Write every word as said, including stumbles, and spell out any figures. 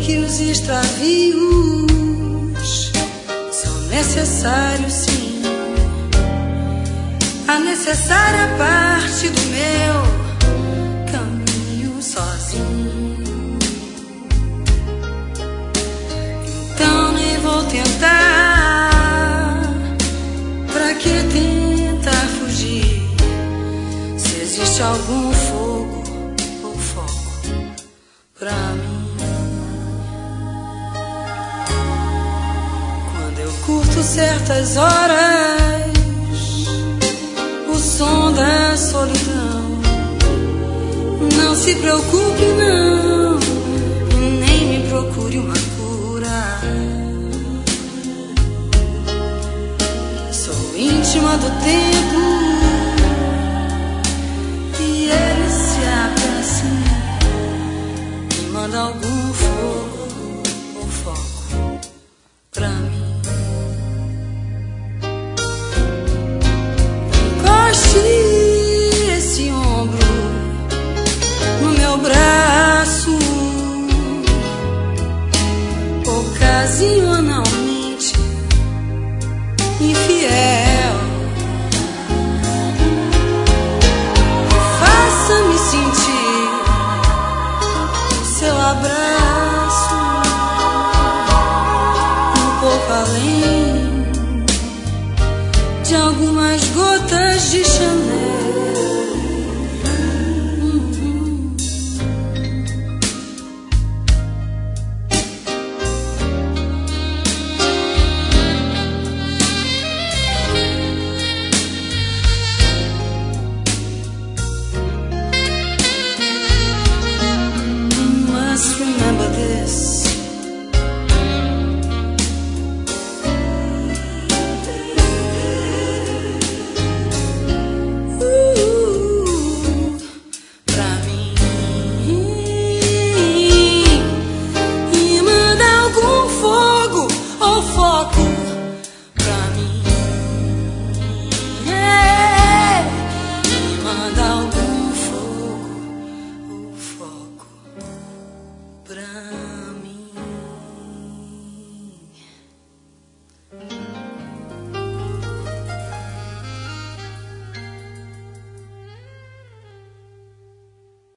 que os extravios são necessários, sim. A necessária parte do meu caminho sozinho. Então nem vou tentar. Pra que tentar fugir? Se existe algum fogo ou foco pra mim. Quando eu curto certas horas o som da solidão, não se preocupe não, e nem me procure uma cura. Sou íntima do tempo e ele se aproxima e manda algum fogo ou foco pra mim. Esse ombro no meu braço, ocasionalmente infiel. Faça-me sentir seu abraço um pouco além de algumas gotas de Chanel. You must remember this. Pra